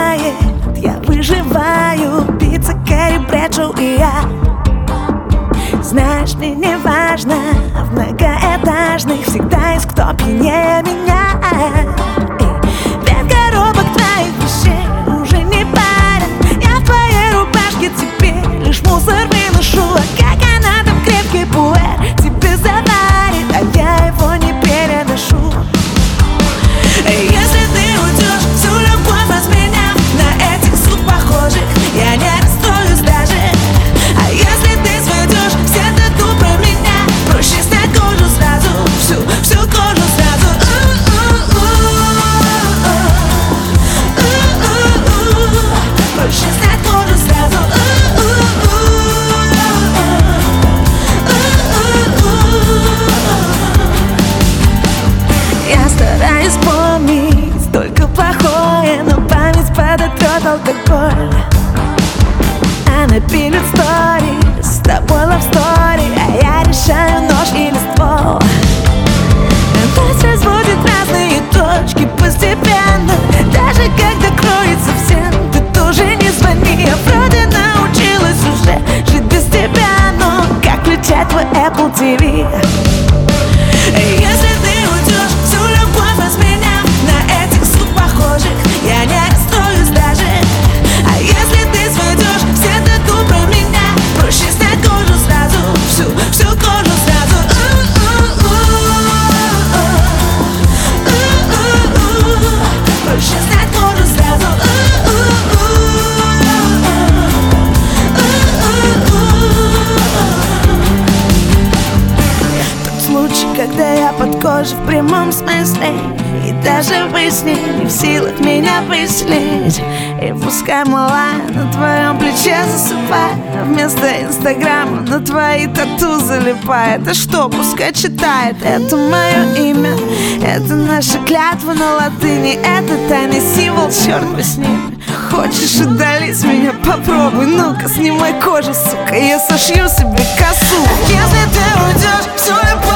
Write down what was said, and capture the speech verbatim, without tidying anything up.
бывает, я выживаю. Пицца, Кэрри Брэдшоу и я. Знаешь, мне не важно, в многоэтажных всегда есть кто пьянее меня. Пять коробок твоих вещей уже не парят. Я в твоей рубашке теперь лишь мусор выношу. А как она там крепкий пуэр тебе заварит, а я его не переношу. Если ты уйдешь, всю любовь разменяв на этих суп похожих, я не расстроюсь даже. А если ты сведешь все тату про меня, проще снять кожу сразу, всю, всю кожу сразу. Проще снять кожу сразу. Я стараюсь помнить только плохое, но память подотрет алкоголь. Она пилит сторис, с тобой love story, а я решаю нож или ствол. Нас разводит разные точки постепенно. Даже когда кроется всем, ты тоже не звони. Я вроде научилась уже жить без тебя, но как включать твой Apple ти ви? Если ты уйдешь, всю любовь разменяв на этих суп похожих, я не расстроюсь даже. А если ты сведешь все тату про меня, проще снять кожу сразу, всю, всю кожу сразу. Проще снять кожу сразу. Тот случай, когда я под кожей в прямом смысле, и даже вы с ней не в силах меня выселить. И пускай мала на твоем плече засыпает, а вместо инстаграма на твои тату залипает. А что, пускай читает, это мое имя, это наша клятва на латыни, это тайный символ, черт бы с ним. Хочешь удалить меня, попробуй, ну-ка снимай кожу, сука, я сошью себе косу. Если ты уйдешь, всю любовь